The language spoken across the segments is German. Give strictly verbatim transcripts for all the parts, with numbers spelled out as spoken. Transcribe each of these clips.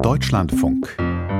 Deutschlandfunk.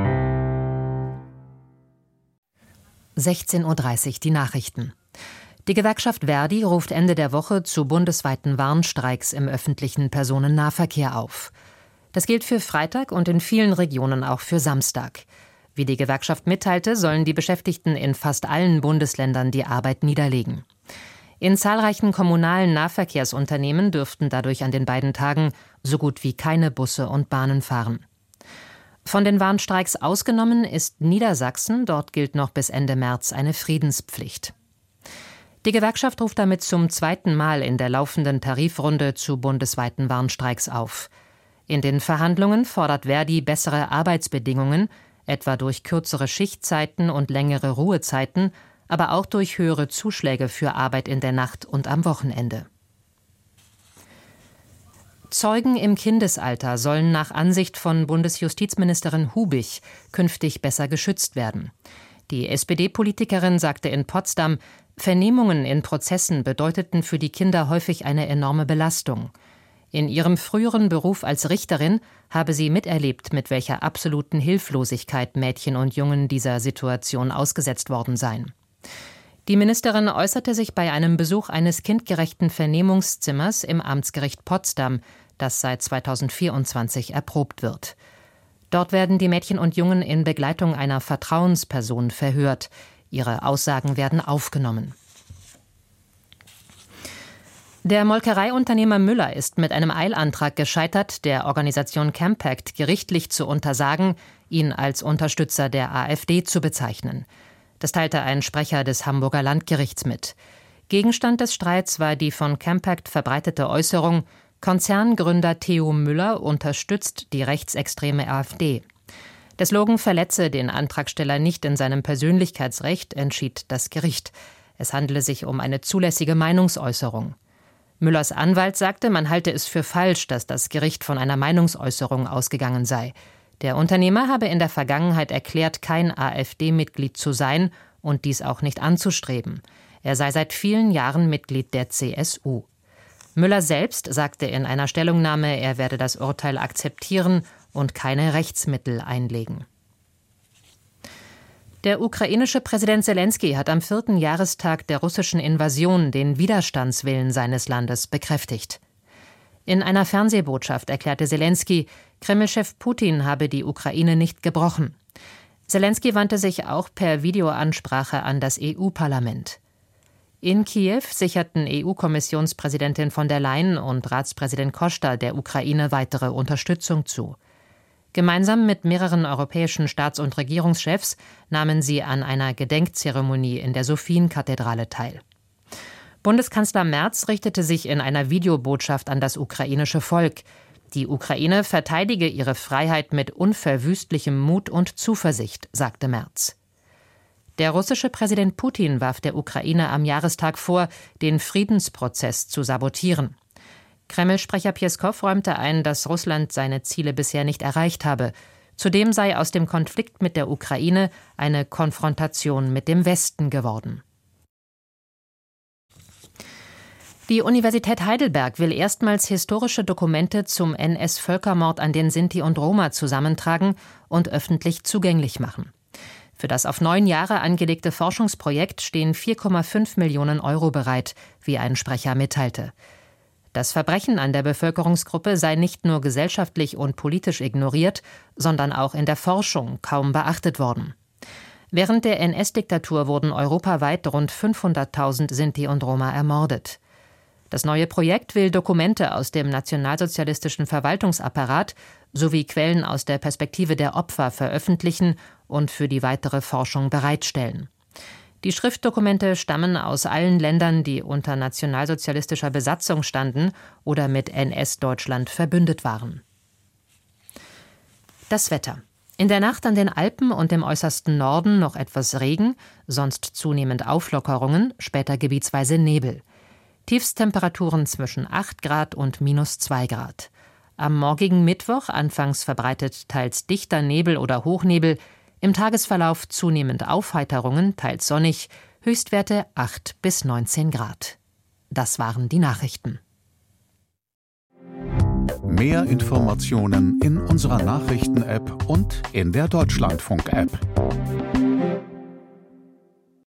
sechzehn Uhr dreißig, die Nachrichten. Die Gewerkschaft Verdi ruft Ende der Woche zu bundesweiten Warnstreiks im öffentlichen Personennahverkehr auf. Das gilt für Freitag und in vielen Regionen auch für Samstag. Wie die Gewerkschaft mitteilte, sollen die Beschäftigten in fast allen Bundesländern die Arbeit niederlegen. In zahlreichen kommunalen Nahverkehrsunternehmen dürften dadurch an den beiden Tagen so gut wie keine Busse und Bahnen fahren. Von den Warnstreiks ausgenommen ist Niedersachsen, dort gilt noch bis Ende März eine Friedenspflicht. Die Gewerkschaft ruft damit zum zweiten Mal in der laufenden Tarifrunde zu bundesweiten Warnstreiks auf. In den Verhandlungen fordert Verdi bessere Arbeitsbedingungen, etwa durch kürzere Schichtzeiten und längere Ruhezeiten, aber auch durch höhere Zuschläge für Arbeit in der Nacht und am Wochenende. Zeugen im Kindesalter sollen nach Ansicht von Bundesjustizministerin Hubich künftig besser geschützt werden. Die S P D-Politikerin sagte in Potsdam, Vernehmungen in Prozessen bedeuteten für die Kinder häufig eine enorme Belastung. In ihrem früheren Beruf als Richterin habe sie miterlebt, mit welcher absoluten Hilflosigkeit Mädchen und Jungen dieser Situation ausgesetzt worden seien. Die Ministerin äußerte sich bei einem Besuch eines kindgerechten Vernehmungszimmers im Amtsgericht Potsdam, das seit zweitausendvierundzwanzig erprobt wird. Dort werden die Mädchen und Jungen in Begleitung einer Vertrauensperson verhört. Ihre Aussagen werden aufgenommen. Der Molkereiunternehmer Müller ist mit einem Eilantrag gescheitert, der Organisation Campact gerichtlich zu untersagen, ihn als Unterstützer der AfD zu bezeichnen. Das teilte ein Sprecher des Hamburger Landgerichts mit. Gegenstand des Streits war die von Campact verbreitete Äußerung, Konzerngründer Theo Müller unterstützt die rechtsextreme AfD. Der Slogan verletze den Antragsteller nicht in seinem Persönlichkeitsrecht, entschied das Gericht. Es handele sich um eine zulässige Meinungsäußerung. Müllers Anwalt sagte, man halte es für falsch, dass das Gericht von einer Meinungsäußerung ausgegangen sei. Der Unternehmer habe in der Vergangenheit erklärt, kein AfD-Mitglied zu sein und dies auch nicht anzustreben. Er sei seit vielen Jahren Mitglied der C S U. Müller selbst sagte in einer Stellungnahme, er werde das Urteil akzeptieren und keine Rechtsmittel einlegen. Der ukrainische Präsident Selenskyj hat am vierten Jahrestag der russischen Invasion den Widerstandswillen seines Landes bekräftigt. In einer Fernsehbotschaft erklärte Selenskyj, Kreml-Chef Putin habe die Ukraine nicht gebrochen. Selenskyj wandte sich auch per Videoansprache an das E U-Parlament. In Kiew sicherten E U-Kommissionspräsidentin von der Leyen und Ratspräsident Costa der Ukraine weitere Unterstützung zu. Gemeinsam mit mehreren europäischen Staats- und Regierungschefs nahmen sie an einer Gedenkzeremonie in der Sophienkathedrale teil. Bundeskanzler Merz richtete sich in einer Videobotschaft an das ukrainische Volk. Die Ukraine verteidige ihre Freiheit mit unverwüstlichem Mut und Zuversicht, sagte Merz. Der russische Präsident Putin warf der Ukraine am Jahrestag vor, den Friedensprozess zu sabotieren. Kreml-Sprecher Pjeskow räumte ein, dass Russland seine Ziele bisher nicht erreicht habe. Zudem sei aus dem Konflikt mit der Ukraine eine Konfrontation mit dem Westen geworden. Die Universität Heidelberg will erstmals historische Dokumente zum N S-Völkermord an den Sinti und Roma zusammentragen und öffentlich zugänglich machen. Für das auf neun Jahre angelegte Forschungsprojekt stehen vier Komma fünf Millionen Euro bereit, wie ein Sprecher mitteilte. Das Verbrechen an der Bevölkerungsgruppe sei nicht nur gesellschaftlich und politisch ignoriert, sondern auch in der Forschung kaum beachtet worden. Während der N S-Diktatur wurden europaweit rund fünfhunderttausend Sinti und Roma ermordet. Das neue Projekt will Dokumente aus dem nationalsozialistischen Verwaltungsapparat sowie Quellen aus der Perspektive der Opfer veröffentlichen und für die weitere Forschung bereitstellen. Die Schriftdokumente stammen aus allen Ländern, die unter nationalsozialistischer Besatzung standen oder mit N S-Deutschland verbündet waren. Das Wetter. In der Nacht an den Alpen und im äußersten Norden noch etwas Regen, sonst zunehmend Auflockerungen, später gebietsweise Nebel. Tiefsttemperaturen zwischen acht Grad und minus zwei Grad. Am morgigen Mittwoch anfangs verbreitet teils dichter Nebel oder Hochnebel, im Tagesverlauf zunehmend Aufheiterungen, teils sonnig, Höchstwerte acht bis neunzehn Grad. Das waren die Nachrichten. Mehr Informationen in unserer Nachrichten-App und in der Deutschlandfunk-App.